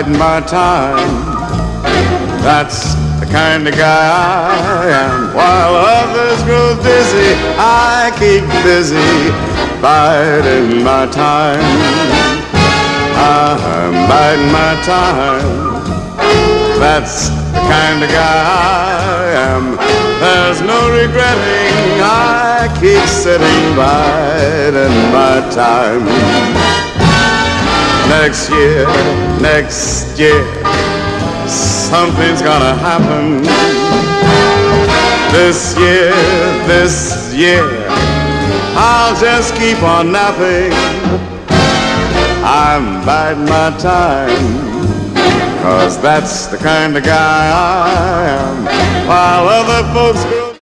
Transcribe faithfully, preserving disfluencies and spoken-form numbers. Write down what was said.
biding my time. That's the kind of guy I am. While others grow dizzy, I keep busy biding my time. I'm biding my time. That's the kind of guy I am. There's no regretting, I keep sitting biding my time. Next year, next year, something's gonna happen. This year, this year, I'll just keep on napping. I'm biding my time, 'cause that's the kind of guy I am. While other folks